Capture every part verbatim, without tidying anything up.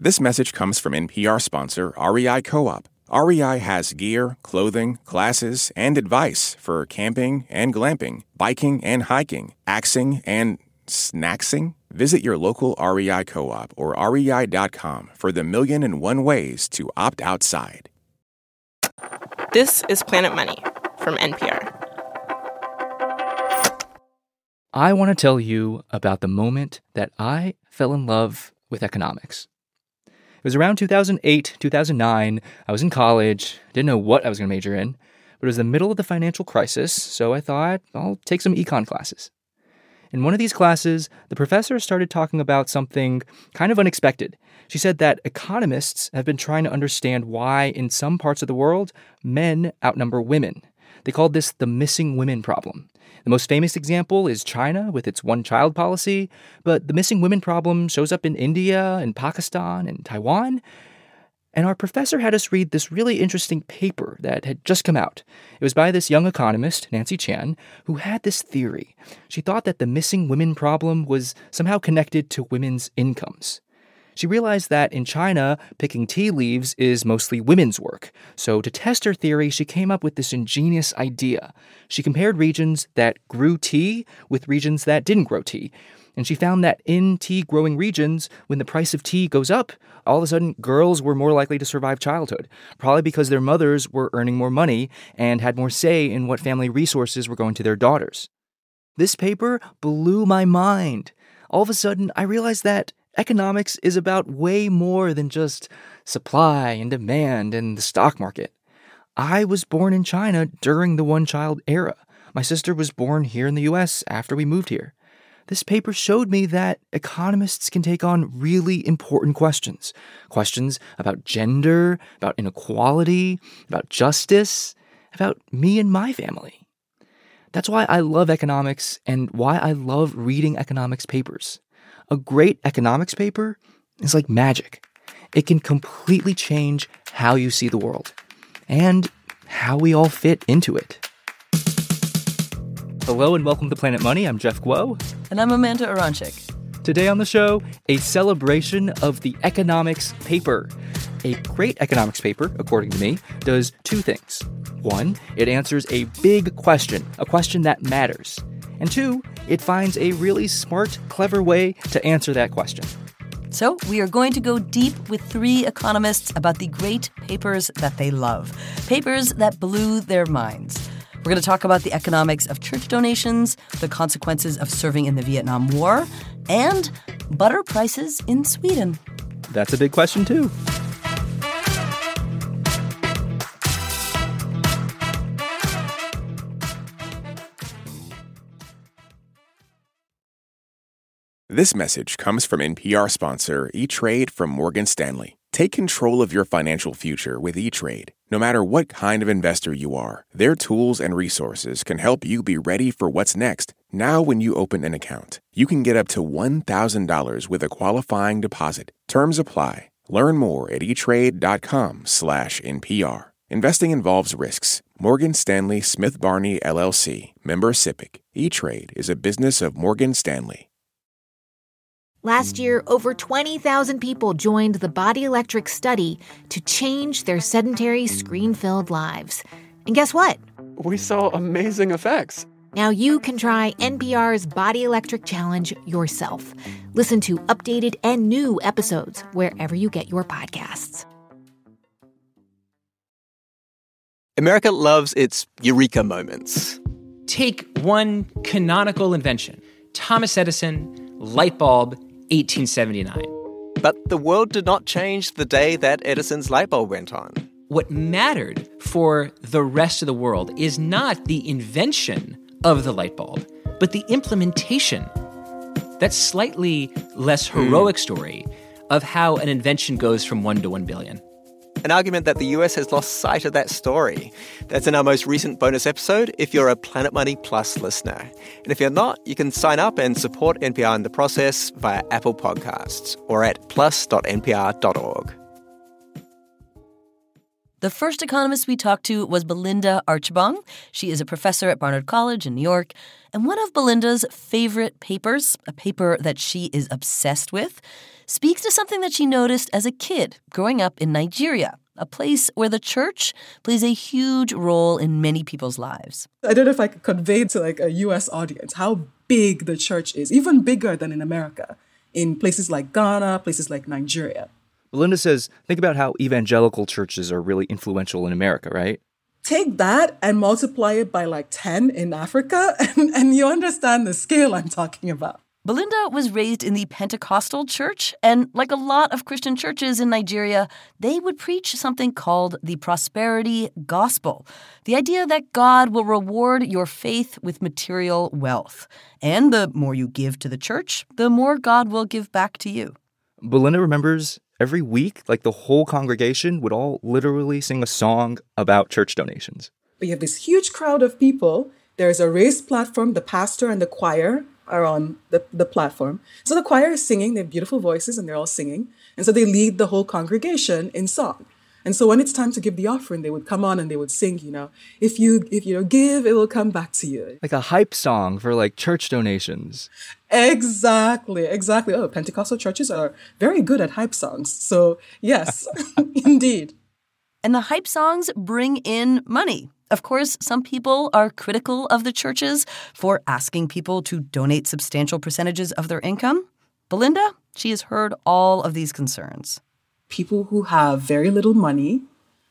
This message comes from N P R sponsor R E I Co-op. R E I has gear, clothing, classes, and advice for camping and glamping, biking and hiking, axing and snacksing. Visit your local R E I Co-op or R E I dot com for the million and one ways to opt outside. This is Planet Money from N P R. I want to tell you about the moment that I fell in love with economics. It was around two thousand eight, two thousand nine. I was in college. Didn't know what I was going to major in, but it was the middle of the financial crisis, so I thought I'll take some econ classes. In one of these classes, the professor started talking about something kind of unexpected. She said that economists have been trying to understand why, in some parts of the world, men outnumber women. They called this the missing women problem. The most famous example is China with its one-child policy, but the missing women problem shows up in India and Pakistan and Taiwan. And our professor had us read this really interesting paper that had just come out. It was by this young economist, Nancy Chan, who had this theory. She thought that the missing women problem was somehow connected to women's incomes. She realized that in China, picking tea leaves is mostly women's work. So to test her theory, she came up with this ingenious idea. She compared regions that grew tea with regions that didn't grow tea. And she found that in tea-growing regions, when the price of tea goes up, all of a sudden, girls were more likely to survive childhood, probably because their mothers were earning more money and had more say in what family resources were going to their daughters. This paper blew my mind. All of a sudden, I realized that economics is about way more than just supply and demand and the stock market. I was born in China during the one-child era. My sister was born here in the U S after we moved here. This paper showed me that economists can take on really important questions. Questions about gender, about inequality, about justice, about me and my family. That's why I love economics and why I love reading economics papers. A great economics paper is like magic. It can completely change how you see the world and how we all fit into it. Hello and welcome to Planet Money. I'm Jeff Guo. And I'm Amanda Aronczyk. Today on the show, a celebration of the economics paper. A great economics paper, according to me, does two things. One, it answers a big question, a question that matters. And two, it finds a really smart, clever way to answer that question. So we are going to go deep with three economists about the great papers that they love. Papers that blew their minds. We're going to talk about the economics of church donations, the consequences of serving in the Vietnam War, and butter prices in Sweden. That's a big question, too. This message comes from N P R sponsor E-Trade from Morgan Stanley. Take control of your financial future with E-Trade. No matter what kind of investor you are, their tools and resources can help you be ready for what's next. Now when you open an account, you can get up to one thousand dollars with a qualifying deposit. Terms apply. Learn more at etrade.com slash NPR. Investing involves risks. Morgan Stanley Smith Barney, L L C. Member SIPC. E-Trade is a business of Morgan Stanley. Last year, over twenty thousand people joined the Body Electric study to change their sedentary, screen-filled lives. And guess what? We saw amazing effects. Now you can try N P R's Body Electric Challenge yourself. Listen to updated and new episodes wherever you get your podcasts. America loves its eureka moments. Take one canonical invention. Thomas Edison, light bulb, eighteen seventy-nine. But the world did not change the day that Edison's light bulb went on. What mattered for the rest of the world is not the invention of the light bulb, but the implementation. That slightly less heroic mm. story of how an invention goes from one to one billion. An argument that the U S has lost sight of that story. That's in our most recent bonus episode if you're a Planet Money Plus listener. And if you're not, you can sign up and support N P R in the process via Apple Podcasts or at plus dot n p r dot org. The first economist we talked to was Belinda Archibong. She is a professor at Barnard College in New York. And one of Belinda's favorite papers, a paper that she is obsessed with, speaks to something that she noticed as a kid growing up in Nigeria, a place where the church plays a huge role in many people's lives. I don't know if I could convey to like a U S audience how big the church is, even bigger than in America, in places like Ghana, places like Nigeria. Belinda says, think about how evangelical churches are really influential in America, right? Take that and multiply it by like ten in Africa, and, and you understand the scale I'm talking about. Belinda was raised in the Pentecostal church, and like a lot of Christian churches in Nigeria, they would preach something called the prosperity gospel, the idea that God will reward your faith with material wealth. And the more you give to the church, the more God will give back to you. Belinda remembers every week, like the whole congregation would all literally sing a song about church donations. We have this huge crowd of people. There's a raised platform. The pastor and the choir are on the, the platform. So the choir is singing. They have beautiful voices and they're all singing. And so they lead the whole congregation in song. And so when it's time to give the offering, they would come on and they would sing, you know, if you, if you know, give, it will come back to you. Like a hype song for like church donations. Exactly, exactly. Oh, Pentecostal churches are very good at hype songs. So yes, indeed. And the hype songs bring in money. Of course, some people are critical of the churches for asking people to donate substantial percentages of their income. Belinda, she has heard all of these concerns. People who have very little money,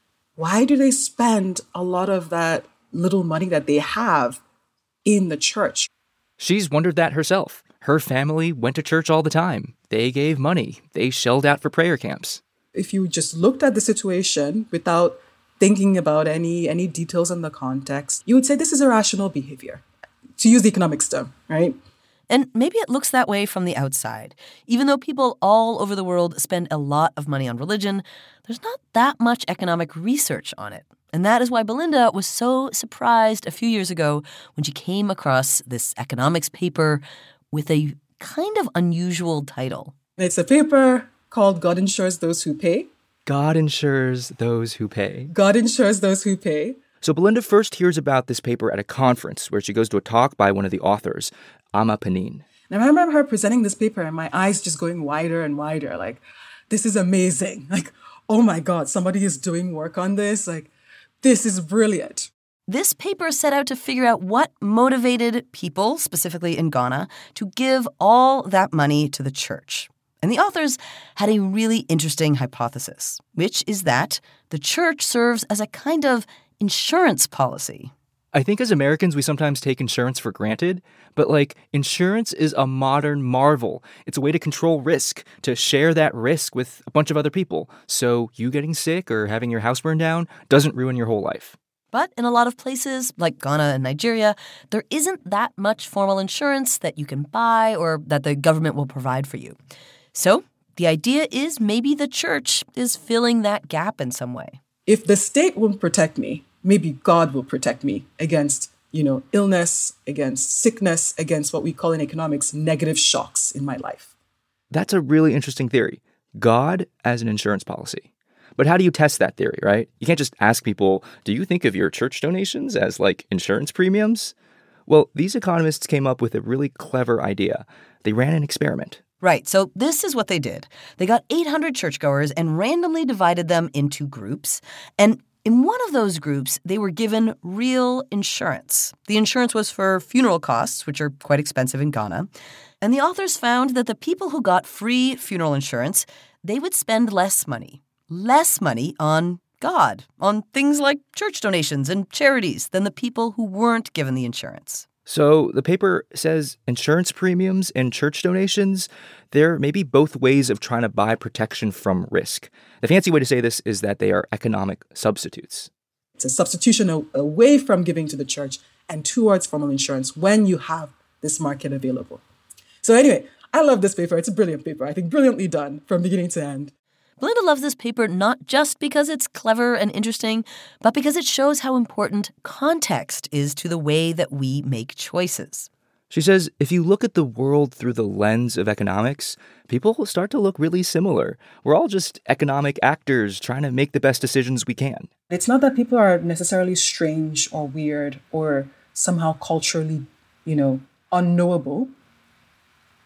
why do they spend a lot of that little money that they have in the church? She's wondered that herself. Her family went to church all the time. They gave money. They shelled out for prayer camps. If you just looked at the situation without thinking about any any details in the context, you would say this is irrational behavior, to use the economics term, right? And maybe it looks that way from the outside. Even though people all over the world spend a lot of money on religion, there's not that much economic research on it. And that is why Belinda was so surprised a few years ago when she came across this economics paper with a kind of unusual title. It's a paper called God Insures Those Who Pay. God insures those who pay. God insures those who pay. So Belinda first hears about this paper at a conference where she goes to a talk by one of the authors, Amma Panin. And I remember her presenting this paper and my eyes just going wider and wider. Like, this is amazing. Like, oh my God, somebody is doing work on this. Like, this is brilliant. This paper set out to figure out what motivated people, specifically in Ghana, to give all that money to the church. And the authors had a really interesting hypothesis, which is that the church serves as a kind of insurance policy. I think as Americans, we sometimes take insurance for granted, but like insurance is a modern marvel. It's a way to control risk, to share that risk with a bunch of other people. So you getting sick or having your house burned down doesn't ruin your whole life. But in a lot of places, like Ghana and Nigeria, there isn't that much formal insurance that you can buy or that the government will provide for you. So the idea is maybe the church is filling that gap in some way. If the state won't protect me, maybe God will protect me against, you know, illness, against sickness, against what we call in economics negative shocks in my life. That's a really interesting theory. God as an insurance policy. But how do you test that theory, right? You can't just ask people, do you think of your church donations as like insurance premiums? Well, these economists came up with a really clever idea. They ran an experiment. Right. So this is what they did. They got eight hundred churchgoers and randomly divided them into groups. And in one of those groups, they were given real insurance. The insurance was for funeral costs, which are quite expensive in Ghana. And the authors found that the people who got free funeral insurance, they would spend less money. Less money on God, on things like church donations and charities than the people who weren't given the insurance. So the paper says insurance premiums and church donations, they're maybe both ways of trying to buy protection from risk. The fancy way to say this is that they are economic substitutes. It's a substitution away from giving to the church and towards formal insurance when you have this market available. So anyway, I love this paper. It's a brilliant paper. I think brilliantly done from beginning to end. Belinda loves this paper not just because it's clever and interesting, but because it shows how important context is to the way that we make choices. She says if you look at the world through the lens of economics, people will start to look really similar. We're all just economic actors trying to make the best decisions we can. It's not that people are necessarily strange or weird or somehow culturally, you know, unknowable.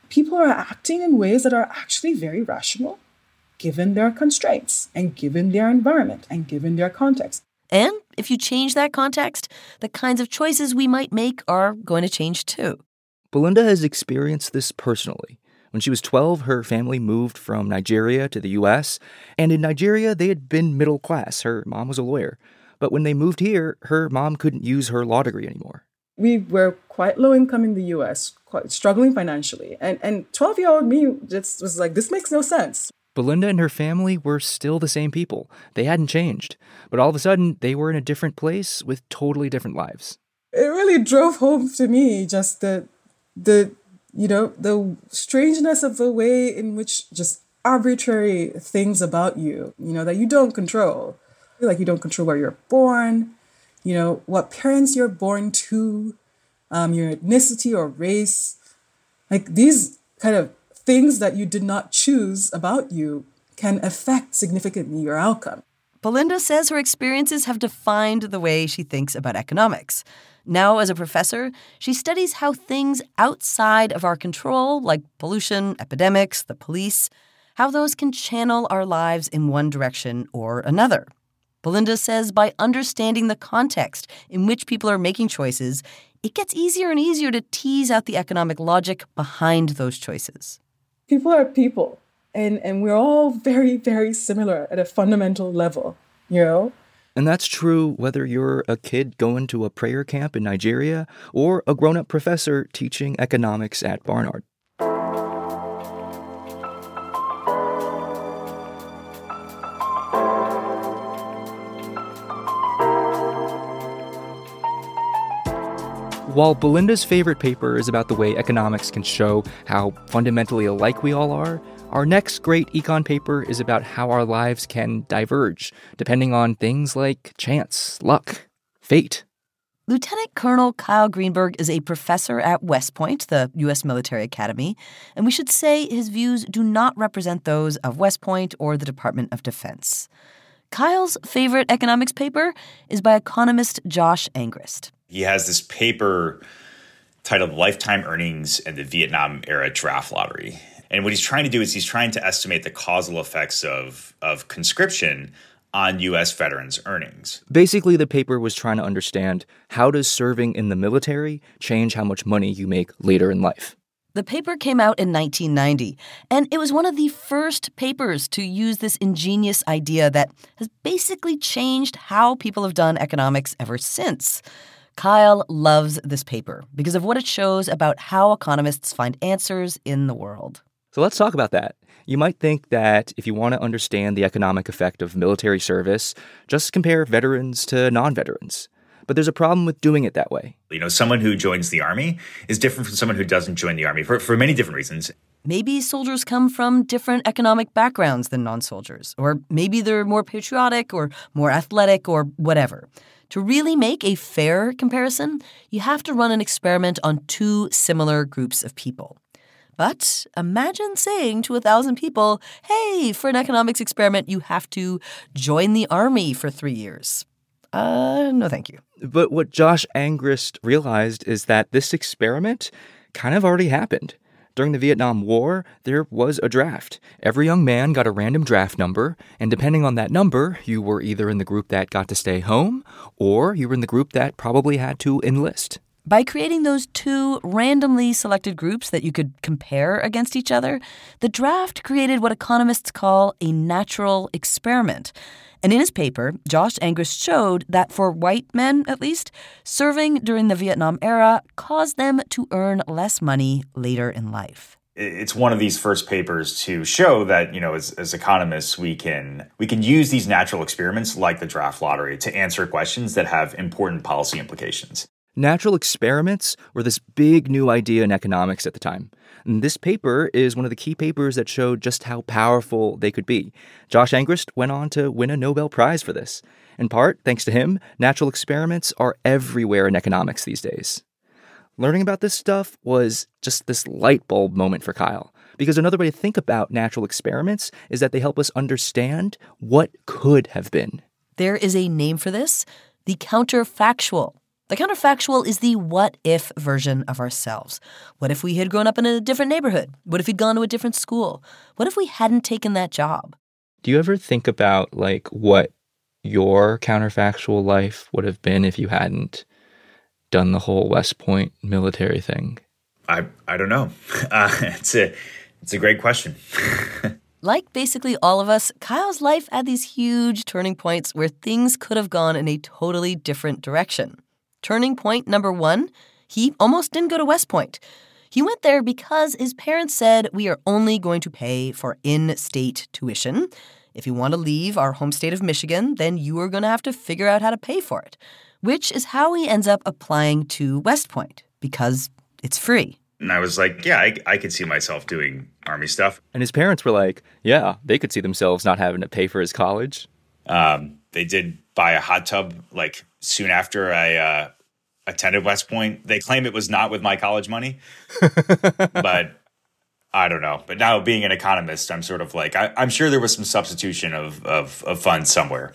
people are acting in ways that are actually very rational, given their constraints and given their environment and given their context. And if you change that context, the kinds of choices we might make are going to change too. Belinda has experienced this personally. When she was twelve, her family moved from Nigeria to the U S, and in Nigeria, they had been middle class. Her mom was a lawyer. But when they moved here, her mom couldn't use her law degree anymore. We were quite low income in the U S, quite struggling financially. And and twelve-year-old me just was like, this makes no sense. Belinda and her family were still the same people. They hadn't changed. But all of a sudden, they were in a different place with totally different lives. It really drove home to me just the, the you know, the strangeness of the way in which just arbitrary things about you, you know, that you don't control. Like you don't control where you're born, you know, what parents you're born to, um, your ethnicity or race. Like these kind of things that you did not choose about you can affect significantly your outcome. Belinda says her experiences have defined the way she thinks about economics. Now, as a professor, she studies how things outside of our control, like pollution, epidemics, the police, how those can channel our lives in one direction or another. Belinda says by understanding the context in which people are making choices, it gets easier and easier to tease out the economic logic behind those choices. People are people, and, and we're all very, very similar at a fundamental level, you know? And that's true whether you're a kid going to a prayer camp in Nigeria or a grown-up professor teaching economics at Barnard. While Belinda's favorite paper is about the way economics can show how fundamentally alike we all are, our next great econ paper is about how our lives can diverge, depending on things like chance, luck, fate. Lieutenant Colonel Kyle Greenberg is a professor at West Point, the U S Military Academy, and we should say his views do not represent those of West Point or the Department of Defense. Kyle's favorite economics paper is by economist Josh Angrist. He has this paper titled Lifetime Earnings and the Vietnam-Era Draft Lottery. And what he's trying to do is he's trying to estimate the causal effects of, of conscription on U S veterans' earnings. Basically, the paper was trying to understand how does serving in the military change how much money you make later in life. The paper came out in nineteen ninety, and it was one of the first papers to use this ingenious idea that has basically changed how people have done economics ever since. Kyle loves this paper because of what it shows about how economists find answers in the world. So let's talk about that. You might think that if you want to understand the economic effect of military service, just compare veterans to non-veterans. But there's a problem with doing it that way. You know, someone who joins the Army is different from someone who doesn't join the Army for, for many different reasons. Maybe soldiers come from different economic backgrounds than non-soldiers, or maybe they're more patriotic or more athletic or whatever. To really make a fair comparison, you have to run an experiment on two similar groups of people. But imagine saying to a thousand people, hey, for an economics experiment, you have to join the Army for three years. Uh, no thank you. But what Josh Angrist realized is that this experiment kind of already happened. During the Vietnam War, there was a draft. Every young man got a random draft number, and depending on that number, you were either in the group that got to stay home, or you were in the group that probably had to enlist. By creating those two randomly selected groups that you could compare against each other, the draft created what economists call a natural experiment. And in his paper, Josh Angrist showed that for white men, at least, serving during the Vietnam era caused them to earn less money later in life. It's one of these first papers to show that, you know, as, as economists, we can we can use these natural experiments like the draft lottery to answer questions that have important policy implications. Natural experiments were this big new idea in economics at the time. And this paper is one of the key papers that showed just how powerful they could be. Josh Angrist went on to win a Nobel Prize for this. In part, thanks to him, natural experiments are everywhere in economics these days. Learning about this stuff was just this light bulb moment for Kyle. Because another way to think about natural experiments is that they help us understand what could have been. There is a name for this, the counterfactual. The counterfactual is the what-if version of ourselves. What if we had grown up in a different neighborhood? What if we'd gone to a different school? What if we hadn't taken that job? Do you ever think about, like, what your counterfactual life would have been if you hadn't done the whole West Point military thing? I I don't know. Uh, it's a it's a great question. Like basically all of us, Kyle's life had these huge turning points where things could have gone in a totally different direction. Turning point number one, he almost didn't go to West Point. He went there because his parents said, we are only going to pay for in-state tuition. If you want to leave our home state of Michigan, then you are going to have to figure out how to pay for it, which is how he ends up applying to West Point, because it's free. And I was like, yeah, I, I could see myself doing Army stuff. And his parents were like, yeah, they could see themselves not having to pay for his college. Um, they did buy a hot tub like soon after I uh, attended West Point. They claim it was not with my college money, but I don't know. But now being an economist, I'm sort of like, I, I'm sure there was some substitution of, of, of funds somewhere.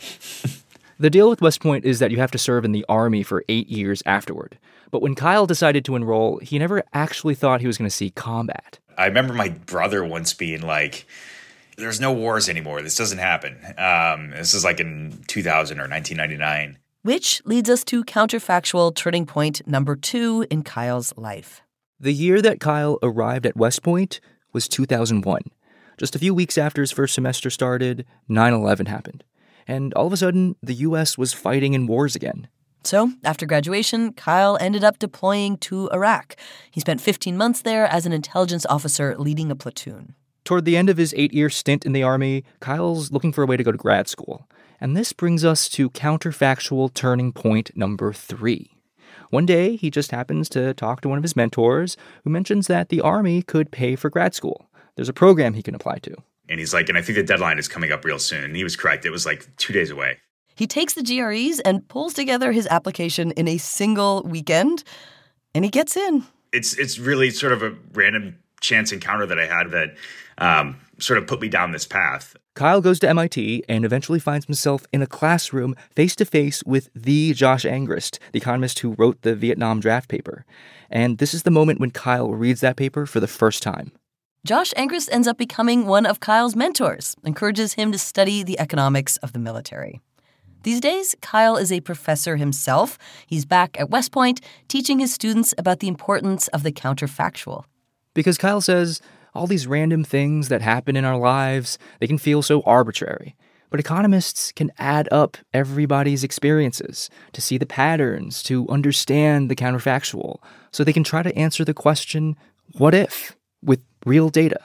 The deal with West Point is that you have to serve in the Army for eight years afterward. But when Kyle decided to enroll, he never actually thought he was going to see combat. I remember my brother once being like, there's no wars anymore. This doesn't happen. Um, this is like in two thousand or nineteen ninety-nine. Which leads us to counterfactual turning point number two in Kyle's life. The year that Kyle arrived at West Point was two thousand one. Just a few weeks after his first semester started, nine eleven happened. And all of a sudden, the U S was fighting in wars again. So, after graduation, Kyle ended up deploying to Iraq. He spent fifteen months there as an intelligence officer leading a platoon. Toward the end of his eight-year stint in the Army, Kyle's looking for a way to go to grad school. And this brings us to counterfactual turning point number three. One day, he just happens to talk to one of his mentors, who mentions that the Army could pay for grad school. There's a program he can apply to. And he's like, and I think the deadline is coming up real soon. And he was correct. It was like two days away. He takes the G R Es and pulls together his application in a single weekend, and he gets in. It's it's really sort of a random chance encounter that I had that um, sort of put me down this path. Kyle goes to M I T and eventually finds himself in a classroom face-to-face with the Josh Angrist, the economist who wrote the Vietnam draft paper. And this is the moment when Kyle reads that paper for the first time. Josh Angrist ends up becoming one of Kyle's mentors, encourages him to study the economics of the military. These days, Kyle is a professor himself. He's back at West Point, teaching his students about the importance of the counterfactual. Because Kyle says all these random things that happen in our lives, they can feel so arbitrary. But economists can add up everybody's experiences to see the patterns, to understand the counterfactual, so they can try to answer the question, what if, with real data.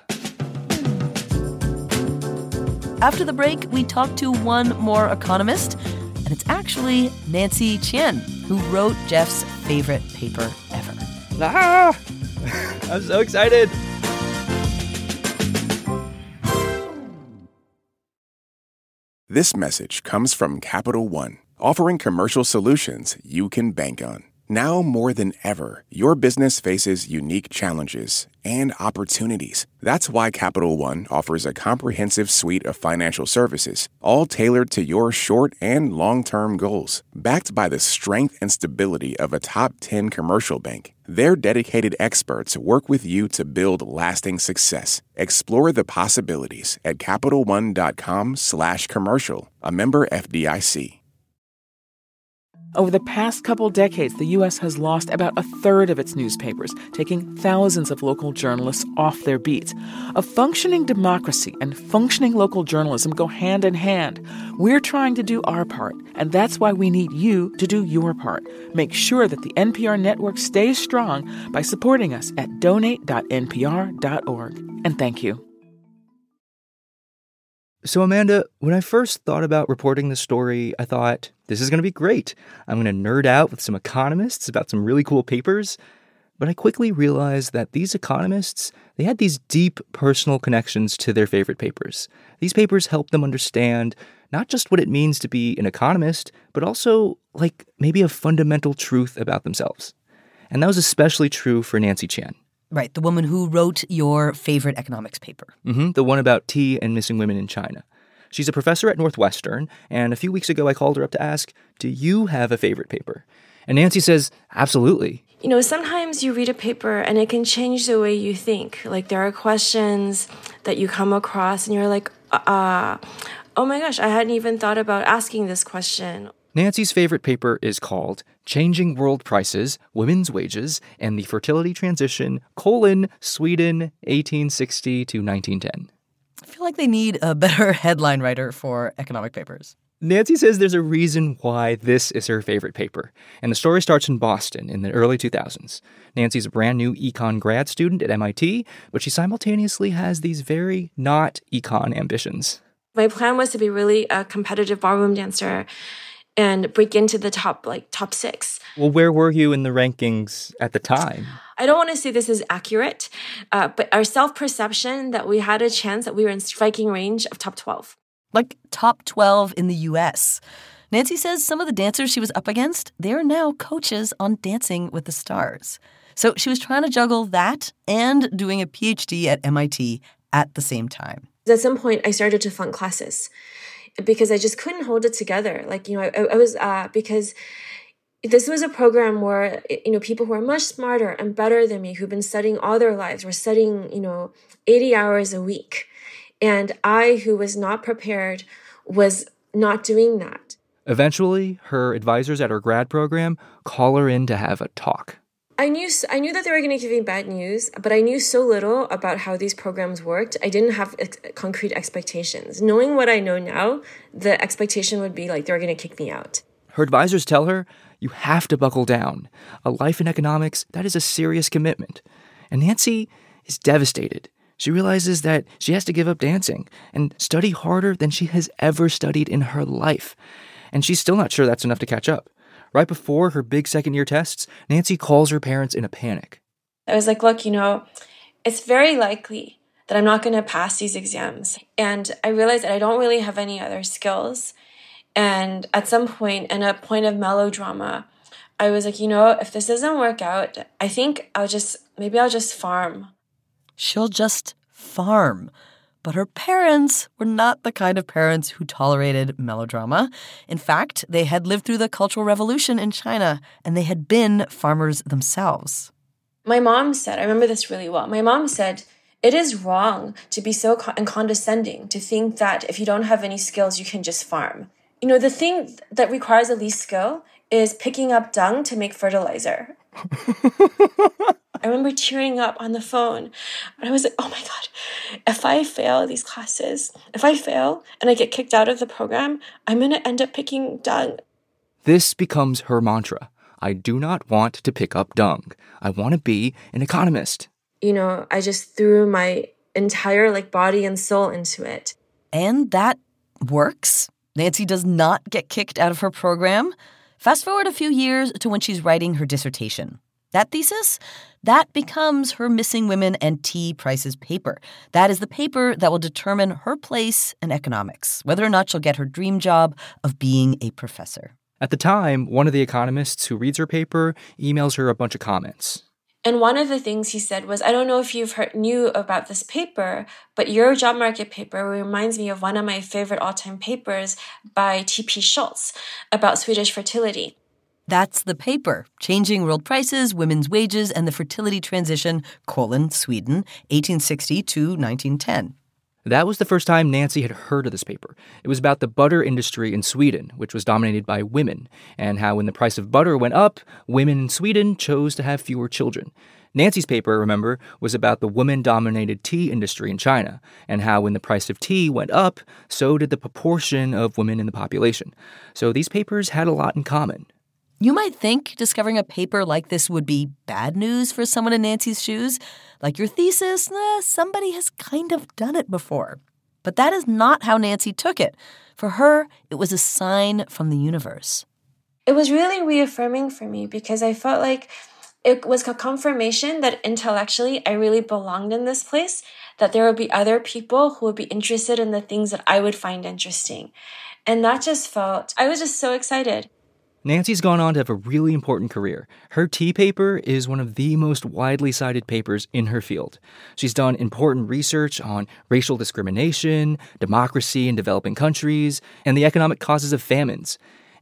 After the break, we talk to one more economist, and it's actually Nancy Chien, who wrote Jeff's favorite paper ever. Ah! I'm so excited! This message comes from Capital One, offering commercial solutions you can bank on. Now more than ever, your business faces unique challenges and opportunities. That's why Capital One offers a comprehensive suite of financial services, all tailored to your short and long-term goals. Backed by the strength and stability of a top ten commercial bank, their dedicated experts work with you to build lasting success. Explore the possibilities at CapitalOne.com slash commercial, a member F D I C. Over the past couple decades, the U S has lost about a third of its newspapers, taking thousands of local journalists off their beats. A functioning democracy and functioning local journalism go hand in hand. We're trying to do our part, and that's why we need you to do your part. Make sure that the N P R network stays strong by supporting us at donate dot n p r dot org. And thank you. So, Amanda, when I first thought about reporting this story, I thought, this is going to be great. I'm going to nerd out with some economists about some really cool papers. But I quickly realized that these economists, they had these deep personal connections to their favorite papers. These papers helped them understand not just what it means to be an economist, but also, like, maybe a fundamental truth about themselves. And that was especially true for Nancy Chien. Right, the woman who wrote your favorite economics paper. Mm-hmm, the one about tea and missing women in China. She's a professor at Northwestern, and a few weeks ago I called her up to ask, do you have a favorite paper? And Nancy says, absolutely. You know, sometimes you read a paper and it can change the way you think. Like there are questions that you come across and you're like, uh, oh my gosh, I hadn't even thought about asking this question. Nancy's favorite paper is called Changing World Prices, Women's Wages, and the Fertility Transition, colon, Sweden, eighteen sixty to nineteen ten. I feel like they need a better headline writer for economic papers. Nancy says there's a reason why this is her favorite paper, and the story starts in Boston in the early two thousands. Nancy's a brand new econ grad student at M I T, but she simultaneously has these very not econ ambitions. My plan was to be really a competitive ballroom dancer and break into the top, like, top six. Well, where were you in the rankings at the time? I don't want to say this is accurate, uh, but our self-perception that we had a chance that we were in striking range of top twelve. Like top twelve in the U S. Nancy says some of the dancers she was up against, they're now coaches on Dancing with the Stars. So she was trying to juggle that and doing a P H D at M I T at the same time. At some point, I started to flunk classes because I just couldn't hold it together. Like, you know, I, I was, uh, because this was a program where, you know, people who are much smarter and better than me, who've been studying all their lives, were studying, you know, eighty hours a week. And I, who was not prepared, was not doing that. Eventually, her advisors at her grad program call her in to have a talk. I knew I knew that they were going to give me bad news, but I knew so little about how these programs worked. I didn't have ex- concrete expectations. Knowing what I know now, the expectation would be like they were going to kick me out. Her advisors tell her, you have to buckle down. A life in economics, that is a serious commitment. And Nancy is devastated. She realizes that she has to give up dancing and study harder than she has ever studied in her life. And she's still not sure that's enough to catch up. Right before her big second-year tests, Nancy calls her parents in a panic. I was like, look, you know, it's very likely that I'm not going to pass these exams. And I realized that I don't really have any other skills. And at some point, in a point of melodrama, I was like, you know, if this doesn't work out, I think I'll just, maybe I'll just farm. She'll just farm. But her parents were not the kind of parents who tolerated melodrama. In fact, they had lived through the Cultural Revolution in China, and they had been farmers themselves. My mom said, I remember this really well, my mom said, it is wrong to be so con- condescending, to think that if you don't have any skills, you can just farm. You know, the thing that requires the least skill is picking up dung to make fertilizer. I remember tearing up on the phone. And I was like, oh my God, if I fail these classes, if I fail and I get kicked out of the program, I'm going to end up picking dung. This becomes her mantra. I do not want to pick up dung. I want to be an economist. You know, I just threw my entire like body and soul into it. And that works. Nancy does not get kicked out of her program. Fast forward a few years to when she's writing her dissertation. That thesis, that becomes her Missing Women and Tea Prices paper. That is the paper that will determine her place in economics, whether or not she'll get her dream job of being a professor. At the time, one of the economists who reads her paper emails her a bunch of comments. And one of the things he said was, I don't know if you've heard, knew about this paper, but your job market paper reminds me of one of my favorite all-time papers by T P Schultz about Swedish fertility. That's the paper, Changing World Prices, Women's Wages, and the Fertility Transition, colon, Sweden, eighteen sixty to nineteen ten. That was the first time Nancy had heard of this paper. It was about the butter industry in Sweden, which was dominated by women, and how when the price of butter went up, women in Sweden chose to have fewer children. Nancy's paper, remember, was about the woman-dominated tea industry in China, and how when the price of tea went up, so did the proportion of women in the population. So these papers had a lot in common. You might think discovering a paper like this would be bad news for someone in Nancy's shoes. Like your thesis, eh, somebody has kind of done it before. But that is not how Nancy took it. For her, it was a sign from the universe. It was really reaffirming for me because I felt like it was a confirmation that intellectually I really belonged in this place, that there would be other people who would be interested in the things that I would find interesting. And that just felt, I was just so excited. Nancy's gone on to have a really important career. Her tea paper is one of the most widely cited papers in her field. She's done important research on racial discrimination, democracy in developing countries, and the economic causes of famines.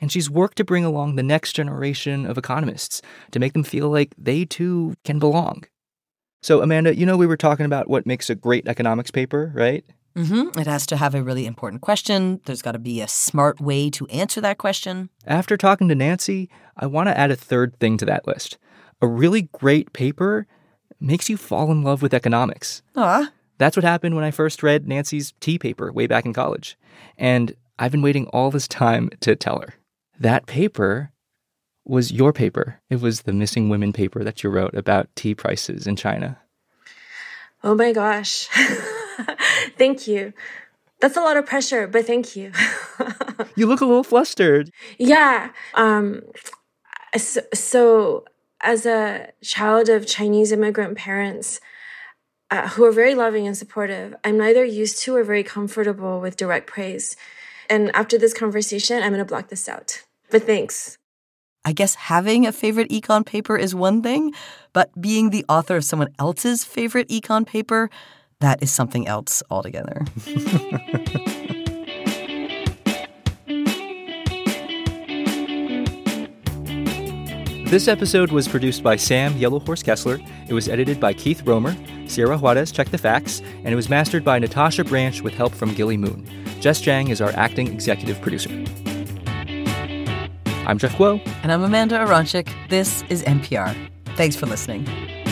And she's worked to bring along the next generation of economists to make them feel like they too can belong. So, Amanda, you know we were talking about what makes a great economics paper, right? Mm-hmm. It has to have a really important question. There's got to be a smart way to answer that question. After talking to Nancy, I want to add a third thing to that list. A really great paper makes you fall in love with economics. Ah. That's what happened when I first read Nancy's Tea paper way back in college. And I've been waiting all this time to tell her. That paper was your paper. It was the Missing Women paper that you wrote about tea prices in China. Oh my gosh. Thank you. That's a lot of pressure, but thank you. You look a little flustered. Yeah. Um, so, so as a child of Chinese immigrant parents uh, who are very loving and supportive, I'm neither used to or very comfortable with direct praise. And after this conversation, I'm going to block this out. But thanks. I guess having a favorite econ paper is one thing, but being the author of someone else's favorite econ paper, that is something else altogether. This episode was produced by Sam Yellowhorse Kessler. It was edited by Keith Romer. Sierra Juarez checked the facts, and it was mastered by Natasha Branch with help from Gilly Moon. Jess Jang is our acting executive producer. I'm Jeff Kuo. And I'm Amanda Aronczyk. This is N P R. Thanks for listening.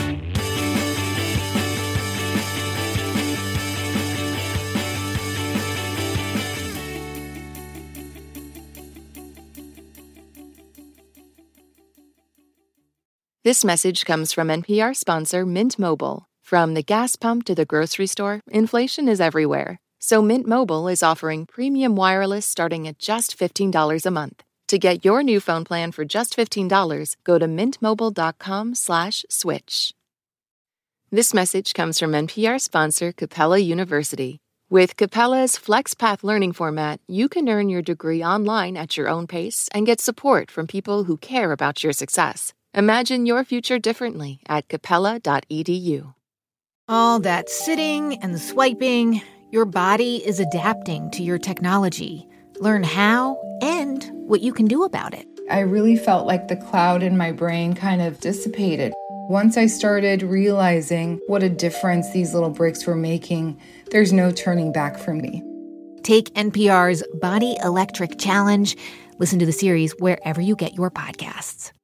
This message comes from N P R sponsor Mint Mobile. From the gas pump to the grocery store, inflation is everywhere. So Mint Mobile is offering premium wireless starting at just fifteen dollars a month. To get your new phone plan for just fifteen dollars, go to mintmobile.com slash switch. This message comes from N P R sponsor Capella University. With Capella's FlexPath learning format, you can earn your degree online at your own pace and get support from people who care about your success. Imagine your future differently at capella dot e d u. All that sitting and swiping, your body is adapting to your technology. Learn how and what you can do about it. I really felt like the cloud in my brain kind of dissipated. Once I started realizing what a difference these little breaks were making, there's no turning back for me. Take N P R's Body Electric Challenge. Listen to the series wherever you get your podcasts.